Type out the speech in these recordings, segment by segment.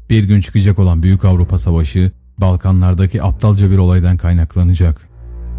Bir gün çıkacak olan Büyük Avrupa Savaşı, Balkanlardaki aptalca bir olaydan kaynaklanacak.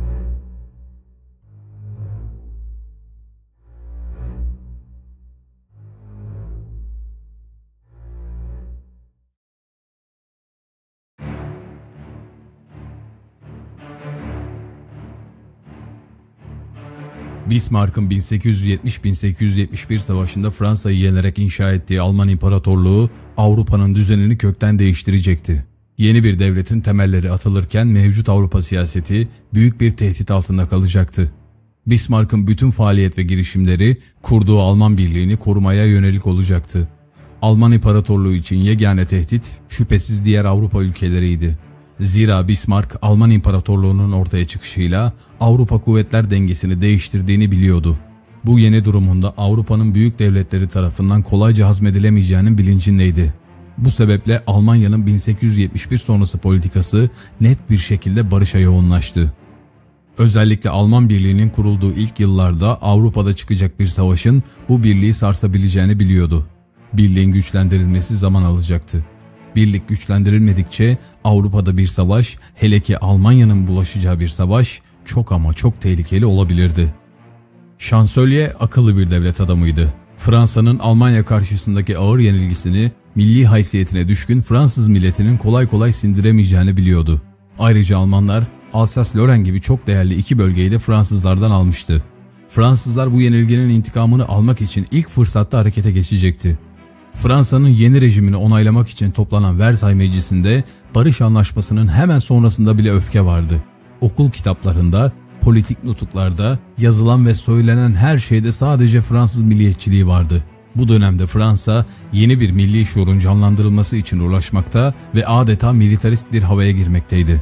Bismarck'ın 1870-1871 savaşında Fransa'yı yenerek inşa ettiği Alman İmparatorluğu Avrupa'nın düzenini kökten değiştirecekti. Yeni bir devletin temelleri atılırken mevcut Avrupa siyaseti büyük bir tehdit altında kalacaktı. Bismarck'ın bütün faaliyet ve girişimleri kurduğu Alman birliğini korumaya yönelik olacaktı. Alman İmparatorluğu için yegane tehdit şüphesiz diğer Avrupa ülkeleriydi. Zira Bismarck Alman İmparatorluğu'nun ortaya çıkışıyla Avrupa kuvvetler dengesini değiştirdiğini biliyordu. Bu yeni durumunda Avrupa'nın büyük devletleri tarafından kolayca hazmedilemeyeceğinin bilincindeydi. Bu sebeple Almanya'nın 1871 sonrası politikası net bir şekilde barışa yoğunlaştı. Özellikle Alman Birliği'nin kurulduğu ilk yıllarda Avrupa'da çıkacak bir savaşın bu birliği sarsabileceğini biliyordu. Birliğin güçlendirilmesi zaman alacaktı. Birlik güçlendirilmedikçe Avrupa'da bir savaş, hele ki Almanya'nın bulaşacağı bir savaş çok ama çok tehlikeli olabilirdi. Şansölye akıllı bir devlet adamıydı. Fransa'nın Almanya karşısındaki ağır yenilgisini milli haysiyetine düşkün Fransız milletinin kolay kolay sindiremeyeceğini biliyordu. Ayrıca Almanlar Alsas-Lorraine gibi çok değerli iki bölgeyi de Fransızlardan almıştı. Fransızlar bu yenilginin intikamını almak için ilk fırsatta harekete geçecekti. Fransa'nın yeni rejimini onaylamak için toplanan Versay Meclisi'nde barış anlaşmasının hemen sonrasında bile öfke vardı. Okul kitaplarında, politik nutuklarda, yazılan ve söylenen her şeyde sadece Fransız milliyetçiliği vardı. Bu dönemde Fransa yeni bir milli şuurun canlandırılması için uğraşmakta ve adeta militarist bir havaya girmekteydi.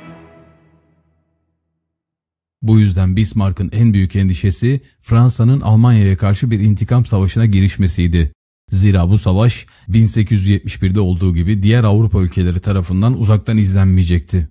Bu yüzden Bismarck'ın en büyük endişesi Fransa'nın Almanya'ya karşı bir intikam savaşına girişmesiydi. Zira bu savaş 1871'de olduğu gibi diğer Avrupa ülkeleri tarafından uzaktan izlenmeyecekti.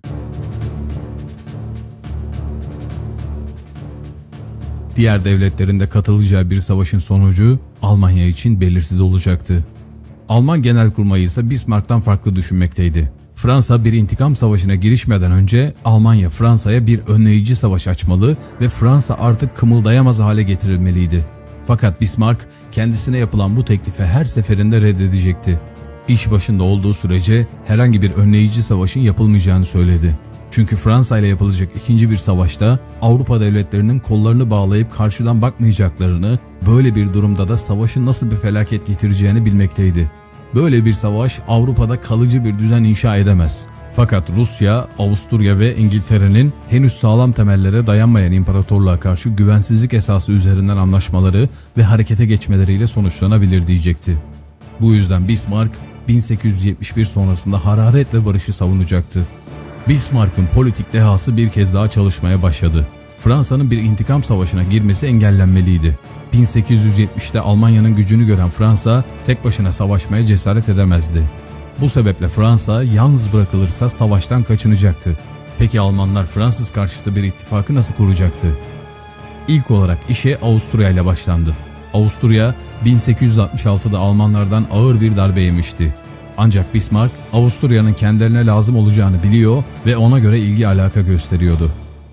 Diğer devletlerin de katılacağı bir savaşın sonucu Almanya için belirsiz olacaktı. Alman Genelkurmayı ise Bismarck'tan farklı düşünmekteydi. Fransa bir intikam savaşına girişmeden önce Almanya Fransa'ya bir önleyici savaş açmalı ve Fransa artık kımıldayamaz hale getirilmeliydi. Fakat Bismarck kendisine yapılan bu teklifi her seferinde reddedecekti. İş başında olduğu sürece herhangi bir önleyici savaşın yapılmayacağını söyledi. Çünkü Fransa ile yapılacak ikinci bir savaşta Avrupa devletlerinin kollarını bağlayıp karşıdan bakmayacaklarını, böyle bir durumda da savaşın nasıl bir felaket getireceğini bilmekteydi. Böyle bir savaş Avrupa'da kalıcı bir düzen inşa edemez. Fakat Rusya, Avusturya ve İngiltere'nin henüz sağlam temellere dayanmayan imparatorluğa karşı güvensizlik esası üzerinden anlaşmaları ve harekete geçmeleriyle sonuçlanabilir diyecekti. Bu yüzden Bismarck 1871 sonrasında hararetle barışı savunacaktı. Bismarck'ın politik dehası bir kez daha çalışmaya başladı. Fransa'nın bir intikam savaşına girmesi engellenmeliydi. 1870'te Almanya'nın gücünü gören Fransa tek başına savaşmaya cesaret edemezdi. Bu sebeple Fransa yalnız bırakılırsa savaştan kaçınacaktı. Peki Almanlar Fransız karşıtı bir ittifakı nasıl kuracaktı? İlk olarak işe Avusturya ile başlandı. Avusturya 1866'da Almanlardan ağır bir darbe yemişti. Ancak Bismarck Avusturya'nın kendilerine lazım olacağını biliyor ve ona göre ilgi alaka gösteriyordu.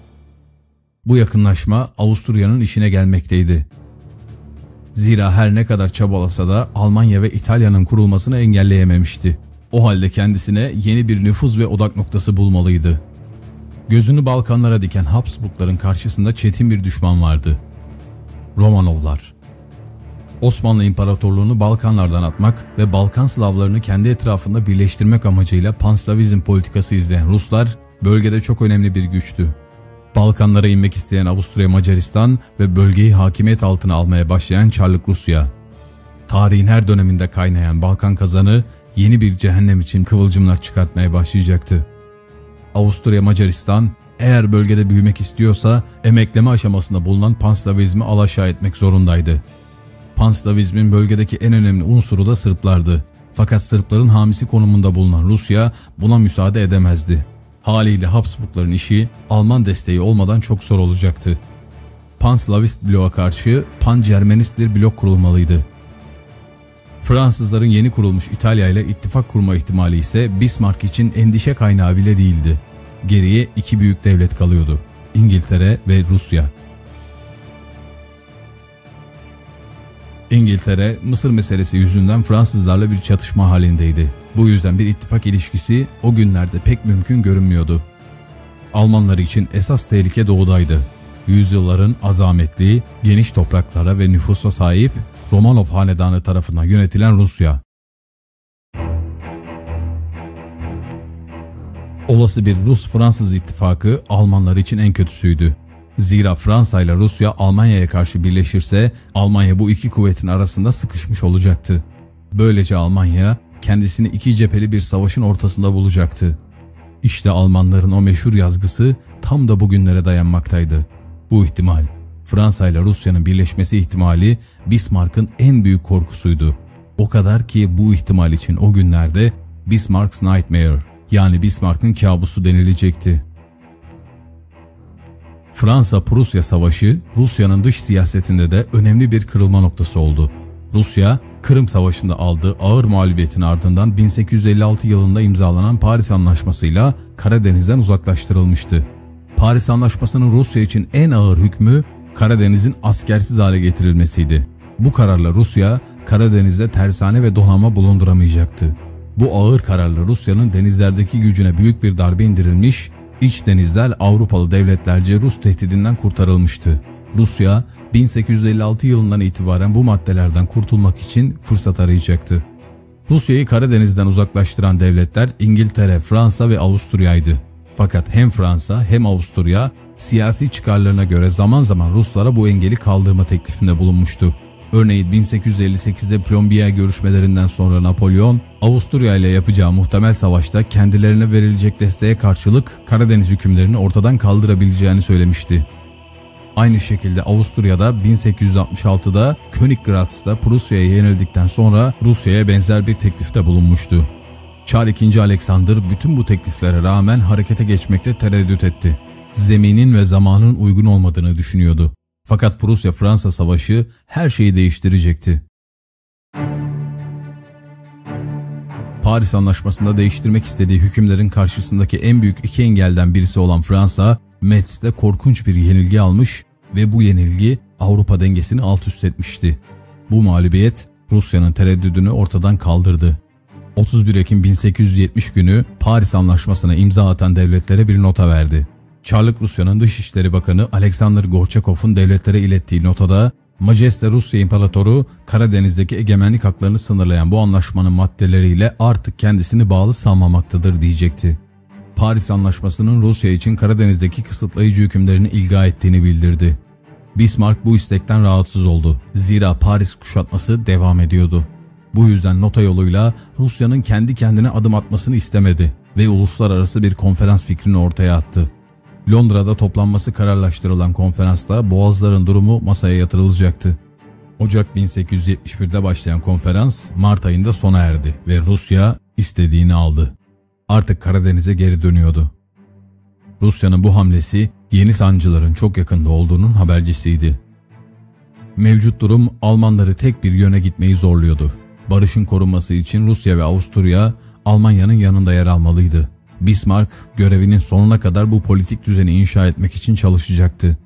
Bu yakınlaşma Avusturya'nın işine gelmekteydi. Zira her ne kadar çabalasa da Almanya ve İtalya'nın kurulmasını engelleyememişti. O halde kendisine yeni bir nüfuz ve odak noktası bulmalıydı. Gözünü Balkanlara diken Habsburgların karşısında çetin bir düşman vardı. Romanovlar. Osmanlı İmparatorluğunu Balkanlardan atmak ve Balkan Slavlarını kendi etrafında birleştirmek amacıyla Panslavizm politikası izleyen Ruslar bölgede çok önemli bir güçtü. Balkanlara inmek isteyen Avusturya Macaristan ve bölgeyi hakimiyet altına almaya başlayan Çarlık Rusya. Tarihin her döneminde kaynayan Balkan kazanı yeni bir cehennem için kıvılcımlar çıkartmaya başlayacaktı. Avusturya Macaristan eğer bölgede büyümek istiyorsa emekleme aşamasında bulunan Panslavizmi alaşağı etmek zorundaydı. Panslavizmin bölgedeki en önemli unsuru da Sırplardı. Fakat Sırpların hamisi konumunda bulunan Rusya buna müsaade edemezdi. Haliyle Habsburgların işi Alman desteği olmadan çok zor olacaktı. Panslavist bloğa karşı Pan-Cermenist bir blok kurulmalıydı. Fransızların yeni kurulmuş İtalya ile ittifak kurma ihtimali ise Bismarck için endişe kaynağı bile değildi. Geriye iki büyük devlet kalıyordu: İngiltere ve Rusya. İngiltere, Mısır meselesi yüzünden Fransızlarla bir çatışma halindeydi. Bu yüzden bir ittifak ilişkisi o günlerde pek mümkün görünmüyordu. Almanlar için esas tehlike doğudaydı. Yüzyılların azametli, geniş topraklara ve nüfusa sahip Romanov hanedanı tarafından yönetilen Rusya. Olası bir Rus-Fransız ittifakı Almanlar için en kötüsüydü. Zira Fransa ile Rusya Almanya'ya karşı birleşirse Almanya bu iki kuvvetin arasında sıkışmış olacaktı. Böylece Almanya kendisini iki cepheli bir savaşın ortasında bulacaktı. İşte Almanların o meşhur yazgısı tam da bugünlere dayanmaktaydı. Bu ihtimal, Fransa ile Rusya'nın birleşmesi ihtimali Bismarck'ın en büyük korkusuydu. O kadar ki bu ihtimal için o günlerde Bismarck's Nightmare, yani Bismarck'ın kabusu denilecekti. Fransa-Prusya Savaşı, Rusya'nın dış siyasetinde de önemli bir kırılma noktası oldu. Rusya, Kırım Savaşı'nda aldığı ağır mağlubiyetin ardından 1856 yılında imzalanan Paris Anlaşması'yla Karadeniz'den uzaklaştırılmıştı. Paris Anlaşması'nın Rusya için en ağır hükmü Karadeniz'in askersiz hale getirilmesiydi. Bu kararla Rusya, Karadeniz'de tersane ve donanma bulunduramayacaktı. Bu ağır kararla Rusya'nın denizlerdeki gücüne büyük bir darbe indirilmiş, İç denizler Avrupalı devletlerce Rus tehdidinden kurtarılmıştı. Rusya 1856 yılından itibaren bu maddelerden kurtulmak için fırsat arayacaktı. Rusya'yı Karadeniz'den uzaklaştıran devletler İngiltere, Fransa ve Avusturya'ydı. Fakat hem Fransa hem Avusturya siyasi çıkarlarına göre zaman zaman Ruslara bu engeli kaldırma teklifinde bulunmuştu. Örneğin 1858'de Plombier görüşmelerinden sonra Napolyon, Avusturya ile yapacağı muhtemel savaşta kendilerine verilecek desteğe karşılık Karadeniz hükümlerini ortadan kaldırabileceğini söylemişti. Aynı şekilde Avusturya'da 1866'da Königgrad'da Prusya'ya yenildikten sonra Rusya'ya benzer bir teklifte bulunmuştu. Çar II. Alexander bütün bu tekliflere rağmen harekete geçmekte tereddüt etti. Zeminin ve zamanın uygun olmadığını düşünüyordu. Fakat Prusya-Fransa Savaşı her şeyi değiştirecekti. Paris Anlaşması'nda değiştirmek istediği hükümlerin karşısındaki en büyük iki engelden birisi olan Fransa, Metz'te korkunç bir yenilgi almış ve bu yenilgi Avrupa dengesini alt üst etmişti. Bu mağlubiyet Rusya'nın tereddüdünü ortadan kaldırdı. 31 Ekim 1870 günü Paris Anlaşması'na imza atan devletlere bir nota verdi. Çarlık Rusya'nın Dışişleri Bakanı Alexander Gorçakov'un devletlere ilettiği notada, Majeste Rusya İmparatoru Karadeniz'deki egemenlik haklarını sınırlayan bu anlaşmanın maddeleriyle artık kendisini bağlı sanmamaktadır diyecekti. Paris Anlaşması'nın Rusya için Karadeniz'deki kısıtlayıcı hükümlerini ilga ettiğini bildirdi. Bismarck bu istekten rahatsız oldu. Zira Paris kuşatması devam ediyordu. Bu yüzden nota yoluyla Rusya'nın kendi kendine adım atmasını istemedi ve uluslararası bir konferans fikrini ortaya attı. Londra'da toplanması kararlaştırılan konferansta Boğazların durumu masaya yatırılacaktı. Ocak 1871'de başlayan konferans Mart ayında sona erdi ve Rusya istediğini aldı. Artık Karadeniz'e geri dönüyordu. Rusya'nın bu hamlesi yeni sancıların çok yakında olduğunun habercisiydi. Mevcut durum Almanları tek bir yöne gitmeyi zorluyordu. Barışın korunması için Rusya ve Avusturya Almanya'nın yanında yer almalıydı. Bismarck görevinin sonuna kadar bu politik düzeni inşa etmek için çalışacaktı.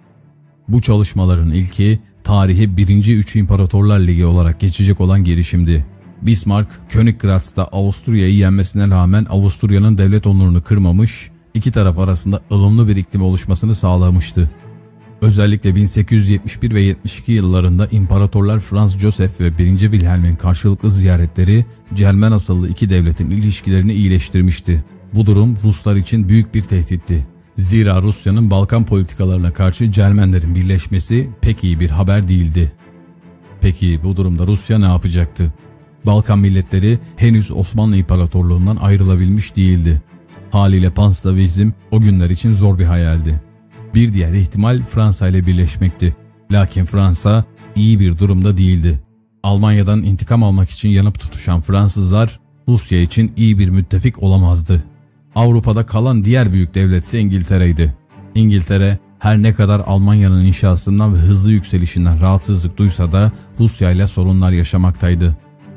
Bu çalışmaların ilki tarihi 1. Üçü İmparatorlar Ligi olarak geçecek olan girişimdi. Bismarck, Königgrad'da Avusturya'yı yenmesine rağmen Avusturya'nın devlet onurunu kırmamış, iki taraf arasında ılımlı bir iklim oluşmasını sağlamıştı. Özellikle 1871 ve 72 yıllarında İmparatorlar Franz Joseph ve 1. Wilhelm'in karşılıklı ziyaretleri Cermen asıllı iki devletin ilişkilerini iyileştirmişti. Bu durum Ruslar için büyük bir tehditti. Zira Rusya'nın Balkan politikalarına karşı Cermenlerin birleşmesi pek iyi bir haber değildi. Peki bu durumda Rusya ne yapacaktı? Balkan milletleri henüz Osmanlı İmparatorluğundan ayrılabilmiş değildi. Haliyle Panslavizm o günler için zor bir hayaldi. Bir diğer ihtimal Fransa ile birleşmekti. Lakin Fransa iyi bir durumda değildi. Almanya'dan intikam almak için yanıp tutuşan Fransızlar Rusya için iyi bir müttefik olamazdı. Avrupa'da kalan diğer büyük devletse İngiltere'ydi. İngiltere her ne kadar Almanya'nın inşasından ve hızlı yükselişinden rahatsızlık duysa da Rusya ile sorunlar yaşamaktaydı.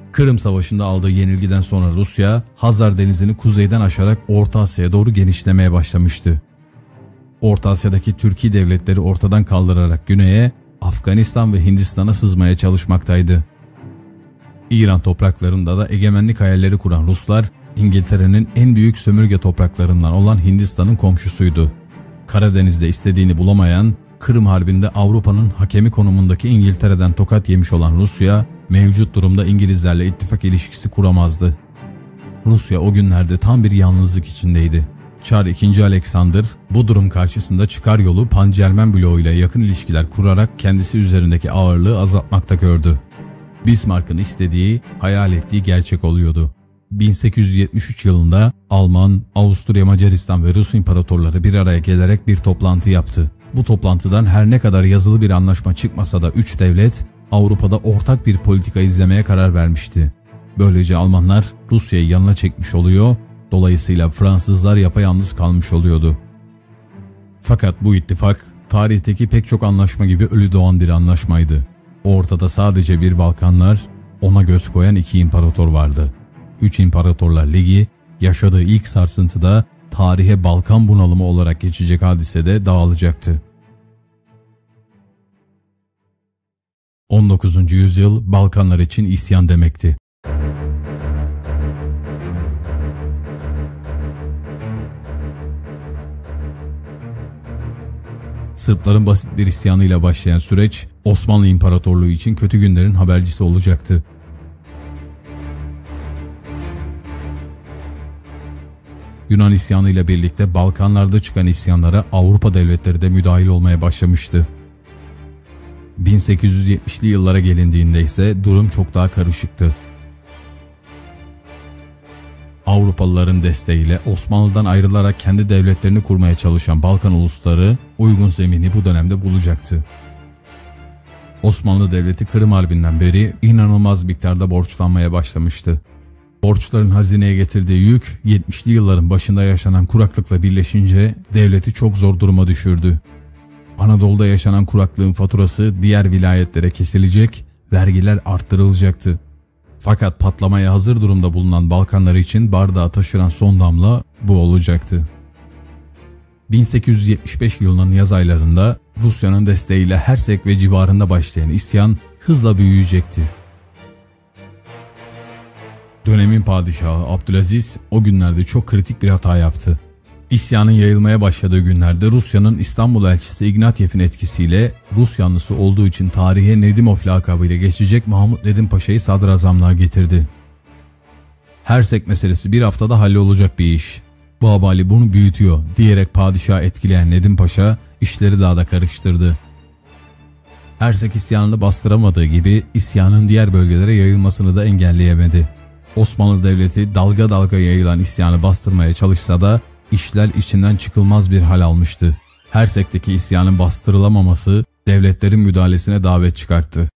Kırım Savaşı'nda aldığı yenilgiden sonra Rusya, Hazar Denizi'ni kuzeyden aşarak Orta Asya'ya doğru genişlemeye başlamıştı. Orta Asya'daki Türki devletleri ortadan kaldırarak güneye, Afganistan ve Hindistan'a sızmaya çalışmaktaydı. İran topraklarında da egemenlik hayalleri kuran Ruslar, İngiltere'nin en büyük sömürge topraklarından olan Hindistan'ın komşusuydu. Karadeniz'de istediğini bulamayan, Kırım Harbi'nde Avrupa'nın hakemi konumundaki İngiltere'den tokat yemiş olan Rusya, mevcut durumda İngilizlerle ittifak ilişkisi kuramazdı. Rusya o günlerde tam bir yalnızlık içindeydi. Çar II. Alexander bu durum karşısında çıkar yolu Pan-Cermen bloğu ile yakın ilişkiler kurarak kendisi üzerindeki ağırlığı azaltmakta gördü. Bismarck'ın istediği, hayal ettiği gerçek oluyordu. 1873 yılında Alman, Avusturya, Macaristan ve Rus imparatorları bir araya gelerek bir toplantı yaptı. Bu toplantıdan her ne kadar yazılı bir anlaşma çıkmasa da üç devlet Avrupa'da ortak bir politika izlemeye karar vermişti. Böylece Almanlar Rusya'yı yanına çekmiş oluyor, dolayısıyla Fransızlar yapayalnız kalmış oluyordu. Fakat bu ittifak tarihteki pek çok anlaşma gibi ölü doğan bir anlaşmaydı. Ortada sadece bir Balkanlar, ona göz koyan iki imparator vardı. Üç İmparatorlar Ligi yaşadığı ilk sarsıntıda tarihe Balkan bunalımı olarak geçecek hadisede dağılacaktı. 19. yüzyıl Balkanlar için isyan demekti. Sırpların basit bir isyanıyla başlayan süreç Osmanlı İmparatorluğu için kötü günlerin habercisi olacaktı. Yunan isyanıyla birlikte Balkanlarda çıkan isyanlara Avrupa devletleri de müdahil olmaya başlamıştı. 1870'li yıllara gelindiğinde ise durum çok daha karışıktı. Avrupalıların desteğiyle Osmanlı'dan ayrılarak kendi devletlerini kurmaya çalışan Balkan ulusları uygun zemini bu dönemde bulacaktı. Osmanlı Devleti Kırım Harbi'nden beri inanılmaz miktarda borçlanmaya başlamıştı. Borçların hazineye getirdiği yük 70'li yılların başında yaşanan kuraklıkla birleşince devleti çok zor duruma düşürdü. Anadolu'da yaşanan kuraklığın faturası diğer vilayetlere kesilecek, vergiler arttırılacaktı. Fakat patlamaya hazır durumda bulunan Balkanlar için bardağı taşıran son damla bu olacaktı. 1875 yılının yaz aylarında Rusya'nın desteğiyle Hersek ve civarında başlayan isyan hızla büyüyecekti. Dönemin padişahı Abdülaziz o günlerde çok kritik bir hata yaptı. İsyanın yayılmaya başladığı günlerde Rusya'nın İstanbul elçisi Ignatyev'in etkisiyle Rus yanlısı olduğu için tarihe Nedimov lakabıyla geçecek Mahmut Nedim Paşa'yı sadrazamlığa getirdi. Hersek meselesi bir haftada hallolacak bir iş. Babali bunu büyütüyor diyerek padişahı etkileyen Nedim Paşa işleri daha da karıştırdı. Hersek isyanını bastıramadığı gibi isyanın diğer bölgelere yayılmasını da engelleyemedi. Osmanlı Devleti dalga dalga yayılan isyanı bastırmaya çalışsa da işler içinden çıkılmaz bir hal almıştı. Hersek'teki isyanın bastırılamaması devletlerin müdahalesine davet çıkarttı.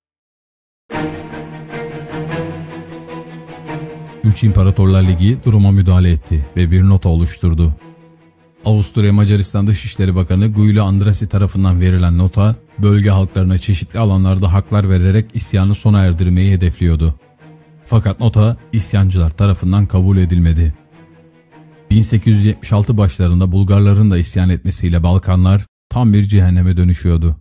Üç İmparatorlar Ligi duruma müdahale etti ve bir nota oluşturdu. Avusturya Macaristan Dışişleri Bakanı Guido Andrassy tarafından verilen nota, bölge halklarına çeşitli alanlarda haklar vererek isyanı sona erdirmeyi hedefliyordu. Fakat nota isyancılar tarafından kabul edilmedi. 1876 başlarında Bulgarların da isyan etmesiyle Balkanlar tam bir cehenneme dönüşüyordu.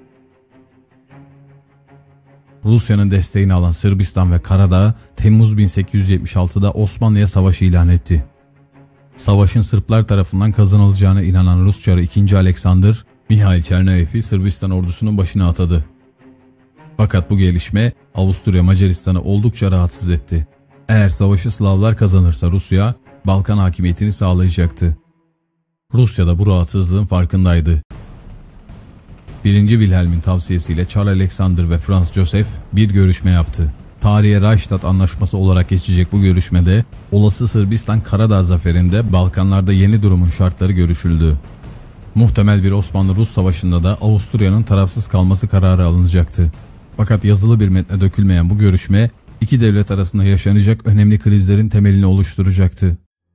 Rusya'nın desteğini alan Sırbistan ve Karadağ Temmuz 1876'da Osmanlı'ya savaş ilan etti. Savaşın Sırplar tarafından kazanılacağına inanan Rus Çarı II. Alexander, Mihail Çernayev'i Sırbistan ordusunun başına atadı. Fakat bu gelişme Avusturya Macaristan'ı oldukça rahatsız etti. Eğer savaşı Slavlar kazanırsa Rusya, Balkan hakimiyetini sağlayacaktı. Rusya da bu rahatsızlığın farkındaydı. 1. Wilhelm'in tavsiyesiyle Charles Alexander ve Franz Joseph bir görüşme yaptı. Tarihe Reichstag Anlaşması olarak geçecek bu görüşmede olası Sırbistan-Karadağ zaferinde Balkanlarda yeni durumun şartları görüşüldü. Muhtemel bir Osmanlı-Rus savaşında da Avusturya'nın tarafsız kalması kararı alınacaktı. Fakat yazılı bir metne dökülmeyen bu görüşme iki devlet arasında yaşanacak önemli krizlerin temelini oluşturacaktı.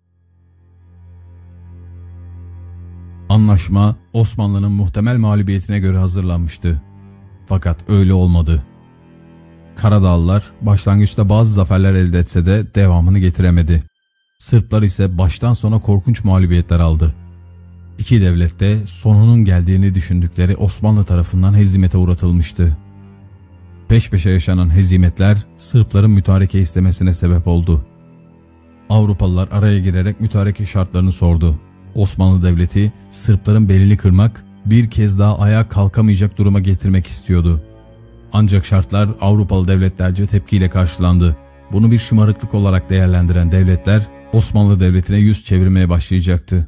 Anlaşma Osmanlı'nın muhtemel mağlubiyetine göre hazırlanmıştı. Fakat öyle olmadı. Karadağlılar başlangıçta bazı zaferler elde etse de devamını getiremedi. Sırplar ise baştan sona korkunç mağlubiyetler aldı. İki devlet de sonunun geldiğini düşündükleri Osmanlı tarafından hezimete uğratılmıştı. Peş peşe yaşanan hezimetler Sırpların mütareke istemesine sebep oldu. Avrupalılar araya girerek mütareke şartlarını sordu. Osmanlı Devleti Sırpların belini kırmak, bir kez daha ayağa kalkamayacak duruma getirmek istiyordu. Ancak şartlar Avrupalı devletlerce tepkiyle karşılandı. Bunu bir şımarıklık olarak değerlendiren devletler Osmanlı Devleti'ne yüz çevirmeye başlayacaktı.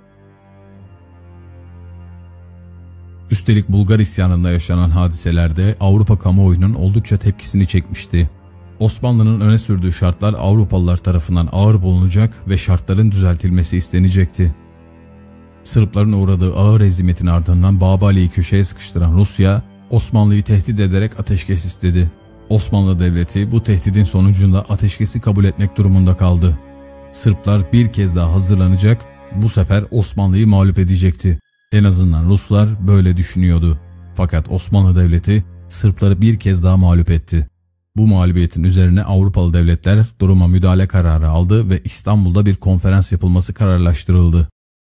Üstelik Bulgar isyanında yaşanan hadiselerde Avrupa kamuoyunun oldukça tepkisini çekmişti. Osmanlı'nın öne sürdüğü şartlar Avrupalılar tarafından ağır bulunacak ve şartların düzeltilmesi istenecekti. Sırpların uğradığı ağır hezimetin ardından Babali'yi köşeye sıkıştıran Rusya, Osmanlı'yı tehdit ederek ateşkes istedi. Osmanlı Devleti bu tehdidin sonucunda ateşkesi kabul etmek durumunda kaldı. Sırplar bir kez daha hazırlanacak, bu sefer Osmanlı'yı mağlup edecekti. En azından Ruslar böyle düşünüyordu. Fakat Osmanlı Devleti Sırpları bir kez daha mağlup etti. Bu mağlubiyetin üzerine Avrupalı devletler duruma müdahale kararı aldı ve İstanbul'da bir konferans yapılması kararlaştırıldı.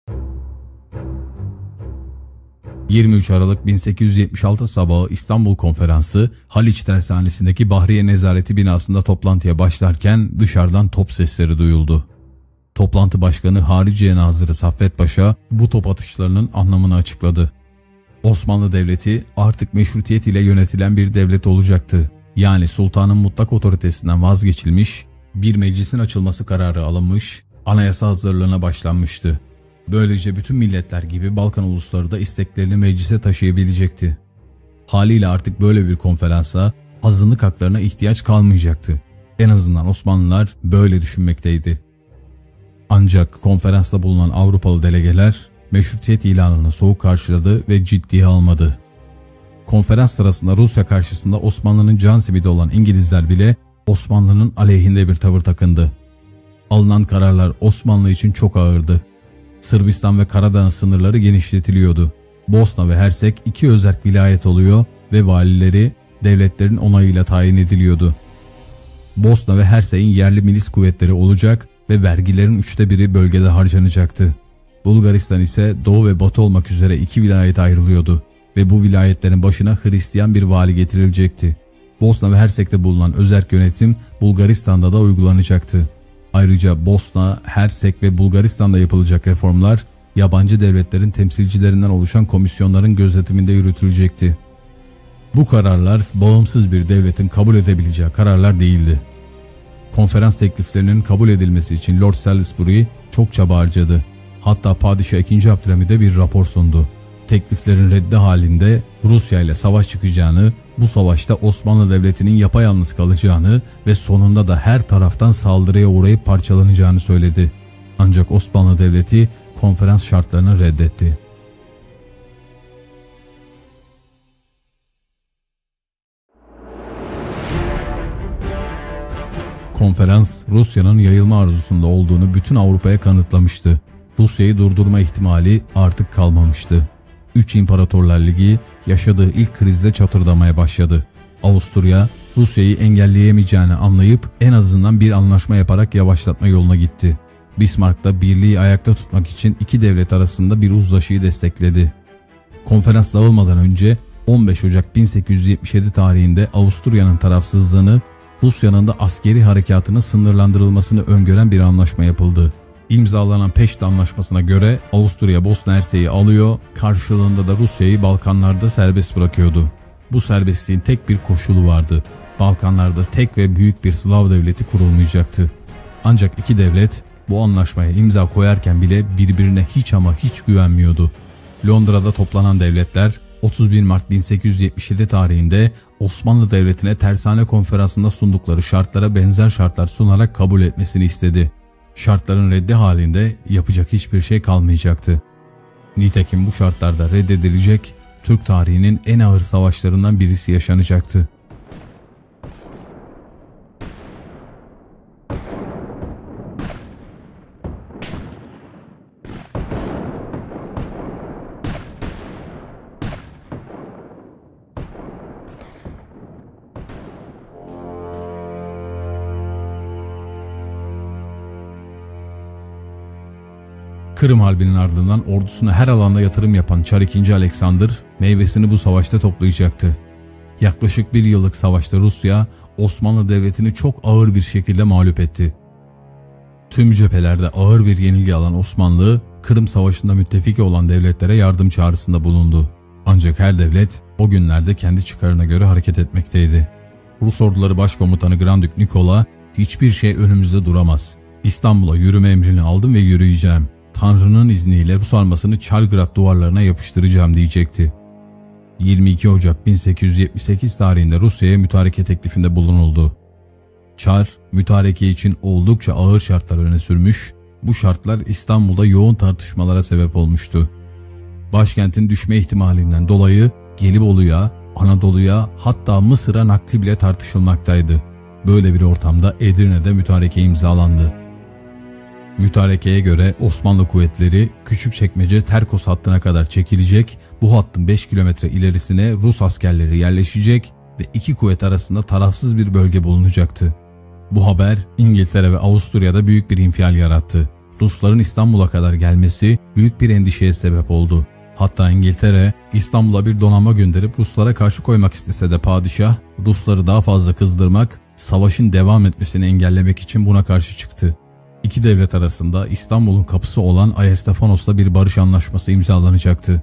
23 Aralık 1876 sabahı İstanbul Konferansı Haliç Tersanesi'ndeki Bahriye Nezareti binasında toplantıya başlarken dışarıdan top sesleri duyuldu. Toplantı başkanı Hariciye Nazırı Saffet Paşa bu top atışlarının anlamını açıkladı. Osmanlı Devleti artık meşrutiyet ile yönetilen bir devlet olacaktı. Yani sultanın mutlak otoritesinden vazgeçilmiş, bir meclisin açılması kararı alınmış, anayasa hazırlığına başlanmıştı. Böylece bütün milletler gibi Balkan ulusları da isteklerini meclise taşıyabilecekti. Haliyle artık böyle bir konferansa azınlık haklarına ihtiyaç kalmayacaktı. En azından Osmanlılar böyle düşünmekteydi. Ancak konferansta bulunan Avrupalı delegeler meşrutiyet ilanını soğuk karşıladı ve ciddiye almadı. Konferans sırasında Rusya karşısında Osmanlı'nın can simidi olan İngilizler bile Osmanlı'nın aleyhinde bir tavır takındı. Alınan kararlar Osmanlı için çok ağırdı. Sırbistan ve Karadağ sınırları genişletiliyordu. Bosna ve Hersek iki özerk vilayet oluyor ve valileri devletlerin onayıyla tayin ediliyordu. Bosna ve Hersek'in yerli milis kuvvetleri olacak ve vergilerin 1/3 bölgede harcanacaktı. Bulgaristan ise doğu ve batı olmak üzere iki vilayet ayrılıyordu ve bu vilayetlerin başına Hristiyan bir vali getirilecekti. Bosna ve Hersek'te bulunan özerk yönetim Bulgaristan'da da uygulanacaktı. Ayrıca Bosna, Hersek ve Bulgaristan'da yapılacak reformlar yabancı devletlerin temsilcilerinden oluşan komisyonların gözetiminde yürütülecekti. Bu kararlar bağımsız bir devletin kabul edebileceği kararlar değildi. Konferans tekliflerinin kabul edilmesi için Lord Salisbury çok çaba harcadı. Hatta Padişah II. Abdülhamid'e bir rapor sundu. Tekliflerin reddi halinde Rusya ile savaş çıkacağını, bu savaşta Osmanlı Devleti'nin yapayalnız kalacağını ve sonunda da her taraftan saldırıya uğrayıp parçalanacağını söyledi. Ancak Osmanlı Devleti konferans şartlarını reddetti. Konferans, Rusya'nın yayılma arzusunda olduğunu bütün Avrupa'ya kanıtlamıştı. Rusya'yı durdurma ihtimali artık kalmamıştı. Üç İmparatorlar Ligi yaşadığı ilk krizde çatırdamaya başladı. Avusturya, Rusya'yı engelleyemeyeceğini anlayıp en azından bir anlaşma yaparak yavaşlatma yoluna gitti. Bismarck da birliği ayakta tutmak için iki devlet arasında bir uzlaşıyı destekledi. Konferans dağılmadan önce 15 Ocak 1877 tarihinde Avusturya'nın tarafsızlığını, Rusya'nın da askeri harekatının sınırlandırılmasını öngören bir anlaşma yapıldı. İmzalanan Peşte Anlaşması'na göre Avusturya Bosna Hersek'i alıyor, karşılığında da Rusya'yı Balkanlarda serbest bırakıyordu. Bu serbestliğin tek bir koşulu vardı. Balkanlarda tek ve büyük bir Slav devleti kurulmayacaktı. Ancak iki devlet bu anlaşmaya imza koyarken bile birbirine hiç ama hiç güvenmiyordu. Londra'da toplanan devletler 31 Mart 1877 tarihinde Osmanlı Devleti'ne Tersane Konferansı'nda sundukları şartlara benzer şartlar sunarak kabul etmesini istedi. Şartların reddi halinde yapacak hiçbir şey kalmayacaktı. Nitekim bu şartlarda reddedilecek, Türk tarihinin en ağır savaşlarından birisi yaşanacaktı. Kırım Harbi'nin ardından ordusuna her alanda yatırım yapan Çar II. Alexander meyvesini bu savaşta toplayacaktı. Yaklaşık bir yıllık savaşta Rusya, Osmanlı Devleti'ni çok ağır bir şekilde mağlup etti. Tüm cephelerde ağır bir yenilgi alan Osmanlı, Kırım Savaşı'nda müttefiki olan devletlere yardım çağrısında bulundu. Ancak her devlet o günlerde kendi çıkarına göre hareket etmekteydi. Rus orduları başkomutanı Grand Dük Nikola, "Hiçbir şey önümüzde duramaz. İstanbul'a yürüme emrini aldım ve yürüyeceğim. Tanrı'nın izniyle Rus armasını Çargrad duvarlarına yapıştıracağım" diyecekti. 22 Ocak 1878 tarihinde Rusya'ya mütareke teklifinde bulunuldu. Çar, mütareke için oldukça ağır şartlar öne sürmüş, bu şartlar İstanbul'da yoğun tartışmalara sebep olmuştu. Başkentin düşme ihtimalinden dolayı Gelibolu'ya, Anadolu'ya, hatta Mısır'a nakli bile tartışılmaktaydı. Böyle bir ortamda Edirne'de mütareke imzalandı. Mütarekeye göre Osmanlı kuvvetleri Küçükçekmece Terkos hattına kadar çekilecek, bu hattın 5 kilometre ilerisine Rus askerleri yerleşecek ve iki kuvvet arasında tarafsız bir bölge bulunacaktı. Bu haber İngiltere ve Avusturya'da büyük bir infial yarattı. Rusların İstanbul'a kadar gelmesi büyük bir endişeye sebep oldu. Hatta İngiltere İstanbul'a bir donanma gönderip Ruslara karşı koymak istese de padişah, Rusları daha fazla kızdırmak, savaşın devam etmesini engellemek için buna karşı çıktı. İki devlet arasında İstanbul'un kapısı olan Ayastefanos'ta bir barış anlaşması imzalanacaktı.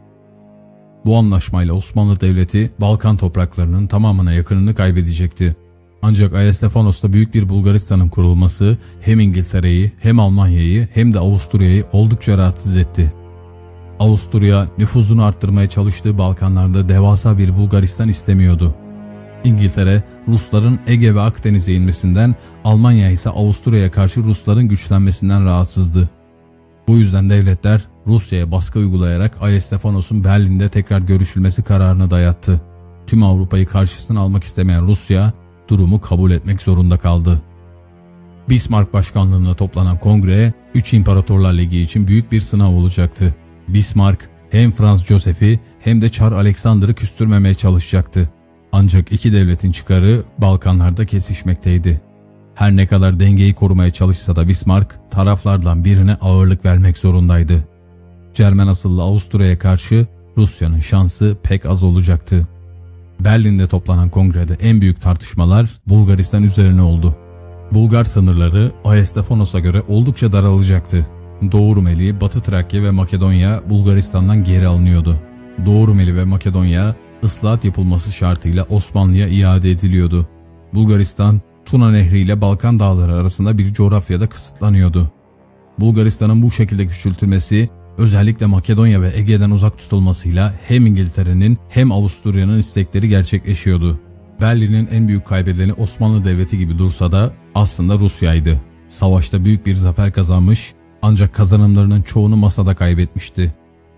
Bu anlaşmayla Osmanlı Devleti Balkan topraklarının tamamına yakınını kaybedecekti. Ancak Ayastefanos'ta büyük bir Bulgaristan'ın kurulması hem İngiltere'yi hem Almanya'yı hem de Avusturya'yı oldukça rahatsız etti. Avusturya nüfuzunu arttırmaya çalıştığı Balkanlarda devasa bir Bulgaristan istemiyordu. İngiltere, Rusların Ege ve Akdeniz'e inmesinden, Almanya ise Avusturya'ya karşı Rusların güçlenmesinden rahatsızdı. Bu yüzden devletler Rusya'ya baskı uygulayarak Ayastefanos'un Berlin'de tekrar görüşülmesi kararını dayattı. Tüm Avrupa'yı karşısına almak istemeyen Rusya, durumu kabul etmek zorunda kaldı. Bismarck başkanlığında toplanan kongre, 3 İmparatorlar Ligi için büyük bir sınav olacaktı. Bismarck, hem Franz Joseph'i hem de Çar Alexander'ı küstürmemeye çalışacaktı. Ancak iki devletin çıkarı Balkanlarda kesişmekteydi. Her ne kadar dengeyi korumaya çalışsa da Bismarck, taraflardan birine ağırlık vermek zorundaydı. Cermen asıllı Avusturya'ya karşı Rusya'nın şansı pek az olacaktı. Berlin'de toplanan kongrede en büyük tartışmalar Bulgaristan üzerine oldu. Bulgar sınırları Ayastefanos'a göre oldukça daralacaktı. Doğu Rumeli, Batı Trakya ve Makedonya Bulgaristan'dan geri alınıyordu. Doğu Rumeli ve Makedonya ıslahat yapılması şartıyla Osmanlı'ya iade ediliyordu. Bulgaristan, Tuna Nehri ile Balkan Dağları arasında bir coğrafyada kısıtlanıyordu. Bulgaristan'ın bu şekilde küçültülmesi, özellikle Makedonya ve Ege'den uzak tutulmasıyla hem İngiltere'nin hem Avusturya'nın istekleri gerçekleşiyordu. Berlin'in en büyük kaybedeni Osmanlı Devleti gibi dursa da aslında Rusya'ydı. Savaşta büyük bir zafer kazanmış, ancak kazanımlarının çoğunu masada kaybetmişti.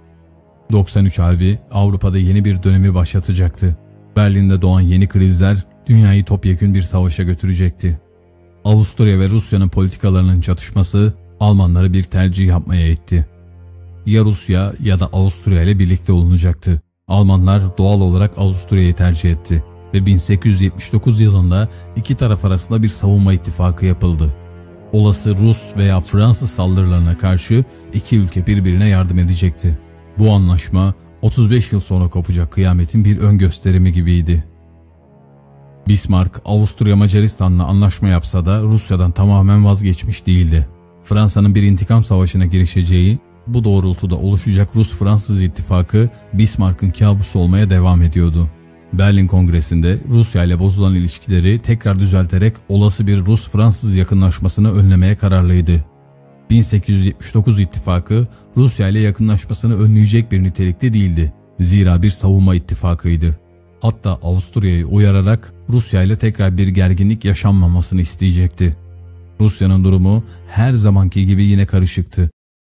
93 Harbi Avrupa'da yeni bir dönemi başlatacaktı. Berlin'de doğan yeni krizler dünyayı topyekün bir savaşa götürecekti. Avusturya ve Rusya'nın politikalarının çatışması Almanları bir tercih yapmaya itti. Ya Rusya ya da Avusturya ile birlikte olunacaktı. Almanlar doğal olarak Avusturya'yı tercih etti ve 1879 yılında iki taraf arasında bir savunma ittifakı yapıldı. Olası Rus veya Fransız saldırılarına karşı iki ülke birbirine yardım edecekti. Bu anlaşma 35 yıl sonra kopacak kıyametin bir ön gösterimi gibiydi. Bismarck, Avusturya Macaristan'la anlaşma yapsa da Rusya'dan tamamen vazgeçmiş değildi. Fransa'nın bir intikam savaşına girişeceği, bu doğrultuda oluşacak Rus-Fransız ittifakı Bismarck'ın kabusu olmaya devam ediyordu. Berlin Kongresi'nde Rusya ile bozulan ilişkileri tekrar düzelterek olası bir Rus-Fransız yakınlaşmasını önlemeye kararlıydı. 1879 ittifakı Rusya ile yakınlaşmasını önleyecek bir nitelikte değildi. Zira bir savunma ittifakıydı. Hatta Avusturya'yı uyararak Rusya ile tekrar bir gerginlik yaşanmamasını isteyecekti. Rusya'nın durumu her zamanki gibi yine karışıktı.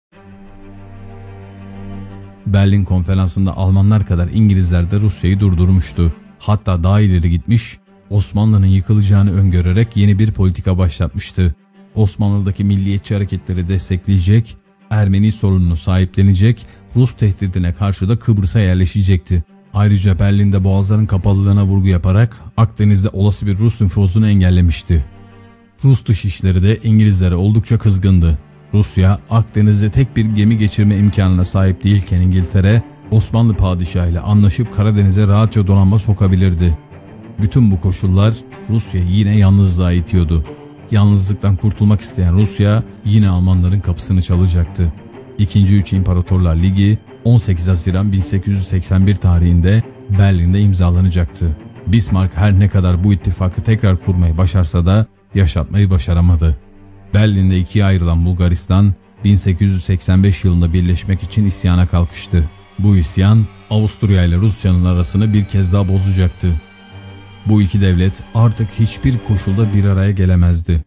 Berlin Konferansı'nda Almanlar kadar İngilizler de Rusya'yı durdurmuştu. Hatta daha ileri gitmiş, Osmanlı'nın yıkılacağını öngörerek yeni bir politika başlatmıştı. Osmanlı'daki milliyetçi hareketleri destekleyecek, Ermeni sorununu sahiplenecek, Rus tehdidine karşı da Kıbrıs'a yerleşecekti. Ayrıca Berlin'de boğazların kapalılığına vurgu yaparak Akdeniz'de olası bir Rus nüfuzunu engellemişti. Rus dışişleri de İngilizlere oldukça kızgındı. Rusya, Akdeniz'de tek bir gemi geçirme imkanına sahip değilken İngiltere, Osmanlı padişahı ile anlaşıp Karadeniz'e rahatça donanma sokabilirdi. Bütün bu koşullar Rusya'yı yine yalnızlığa itiyordu. Yalnızlıktan kurtulmak isteyen Rusya yine Almanların kapısını çalacaktı. İkinci Üç İmparatorlar Ligi 18 Haziran 1881 tarihinde Berlin'de imzalanacaktı. Bismarck her ne kadar bu ittifakı tekrar kurmayı başarsa da yaşatmayı başaramadı. Berlin'de ikiye ayrılan Bulgaristan 1885 yılında birleşmek için isyana kalkıştı. Bu isyan Avusturya ile Rusya'nın arasını bir kez daha bozacaktı. Bu iki devlet artık hiçbir koşulda bir araya gelemezdi.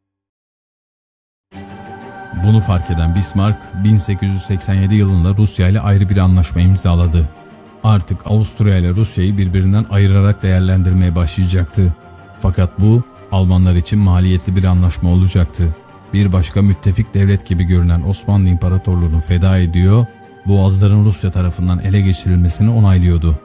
Bunu fark eden Bismarck 1887 yılında Rusya ile ayrı bir anlaşma imzaladı. Artık Avusturya ile Rusya'yı birbirinden ayırarak değerlendirmeye başlayacaktı. Fakat bu Almanlar için maliyetli bir anlaşma olacaktı. Bir başka müttefik devlet gibi görünen Osmanlı İmparatorluğu'nu feda ediyor, boğazların Rusya tarafından ele geçirilmesini onaylıyordu.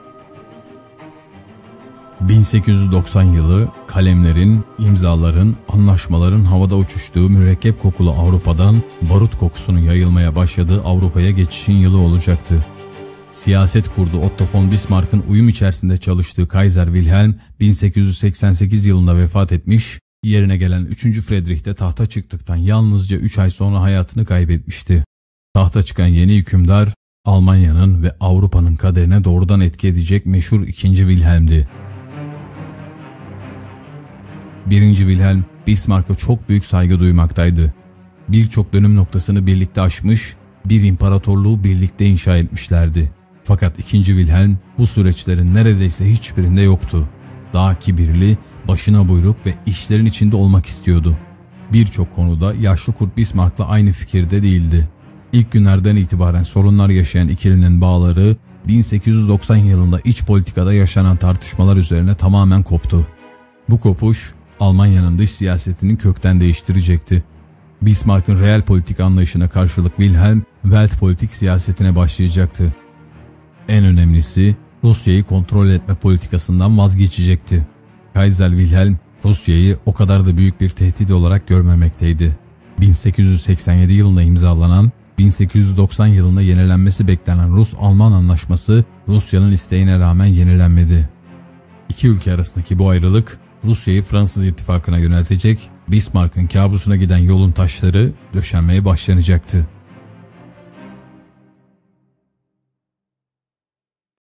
1890 yılı kalemlerin, imzaların, anlaşmaların havada uçuştuğu mürekkep kokulu Avrupa'dan barut kokusunun yayılmaya başladığı Avrupa'ya geçişin yılı olacaktı. Siyaset kurdu Otto von Bismarck'ın uyum içerisinde çalıştığı Kaiser Wilhelm 1888 yılında vefat etmiş, yerine gelen 3. Friedrich de tahta çıktıktan yalnızca 3 ay sonra hayatını kaybetmişti. Tahta çıkan yeni hükümdar Almanya'nın ve Avrupa'nın kaderine doğrudan etki edecek meşhur 2. Wilhelm'di. 1. Wilhelm Bismarck'a çok büyük saygı duymaktaydı. Birçok dönüm noktasını birlikte aşmış, bir imparatorluğu birlikte inşa etmişlerdi. Fakat 2. Wilhelm bu süreçlerin neredeyse hiçbirinde yoktu. Daha kibirli, başına buyruk ve işlerin içinde olmak istiyordu. Birçok konuda yaşlı kurt Bismarck'la aynı fikirde değildi. İlk günlerden itibaren sorunlar yaşayan ikilinin bağları 1890 yılında iç politikada yaşanan tartışmalar üzerine tamamen koptu. Bu kopuş Almanya'nın dış siyasetini kökten değiştirecekti. Bismarck'ın real politik anlayışına karşılık Wilhelm, Weltpolitik siyasetine başlayacaktı. En önemlisi Rusya'yı kontrol etme politikasından vazgeçecekti. Kaiser Wilhelm, Rusya'yı o kadar da büyük bir tehdit olarak görmemekteydi. 1887 yılında imzalanan, 1890 yılında yenilenmesi beklenen Rus-Alman anlaşması Rusya'nın isteğine rağmen yenilenmedi. İki ülke arasındaki bu ayrılık Rusya'yı Fransız ittifakına yöneltecek, Bismarck'ın kabusuna giden yolun taşları döşenmeye başlanacaktı.